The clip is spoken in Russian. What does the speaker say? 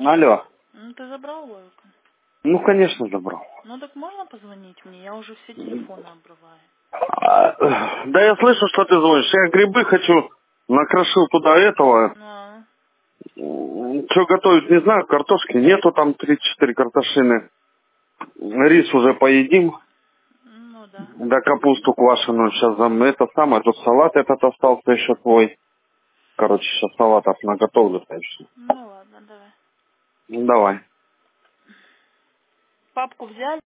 Алло. Ну, ты забрал лойку? Ну, конечно, забрал. Ну, так можно позвонить мне? Я уже все телефоны обрываю. Да я слышу, что ты звонишь. Я грибы хочу. Накрошил туда этого. Ну, Что готовить, не знаю. Картошки нету, там 3-4 картошины. Рис уже поедим. ну да. Да капусту квашеную. Сейчас это самое. Тут салат этот остался еще твой. Короче, сейчас салатов наготовлю. Конечно. Ну ладно, давай. Ну, давай. Папку взяли?